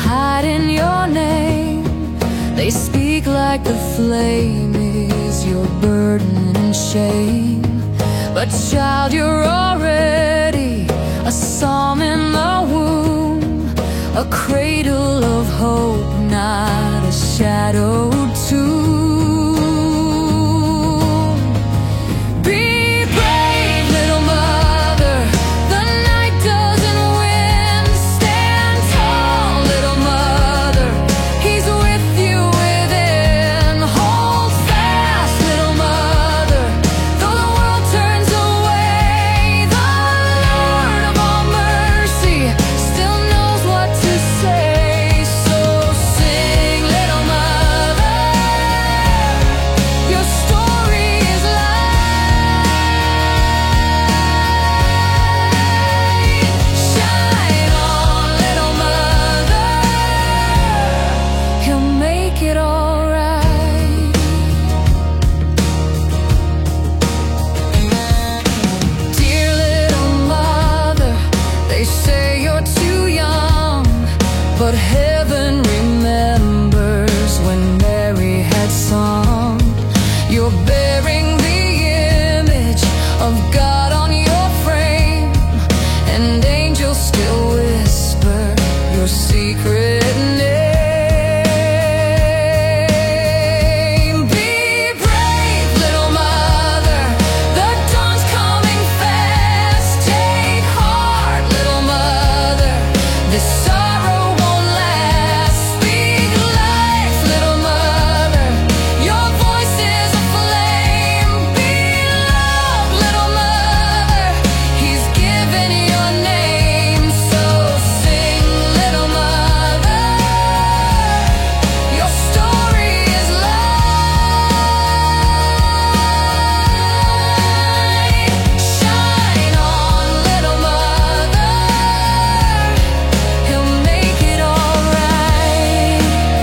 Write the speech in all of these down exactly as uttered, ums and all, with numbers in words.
hide in your name. They speak like the flame is your burden and shame. But child, you're already a psalm in the womb, a cradle of hope, not a shadowed tomb. Be brave, little mother, the night doesn't win. Stand tall, little mother, he's with you within. Hold fast, little mother, though the world turns away. The Lord of all mercy still knows what to say. So sing, little mother, your story is light. Shine on, little mother, he'll make it alright. Dear little mother, they say you're too young, but heaven remembers when Mary had sung. You're bearing the image of God on your frame, and angels still whisper your secret name. Be brave, little mother, the dawn's coming fast. Take heart, little mother, this sorrow won't last. Speak life, little mother, your voice is a flame. Be loved, little mother, he's given your name. So sing, little mother, your story is light. Shine on, little mother, he'll make it alright.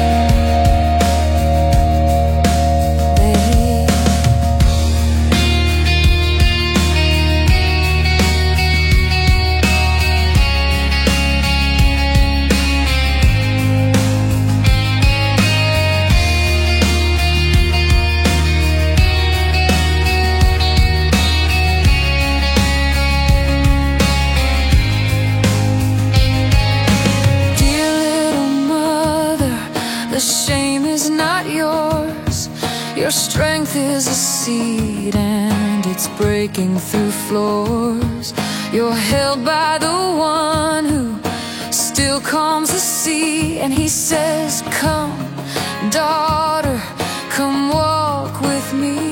Baby. Dear little mother, the shame is not yours. Your strength is a seed and it's breaking through floors. You're held by the one who still calms the sea, and he says, come, daughter, come walk with me.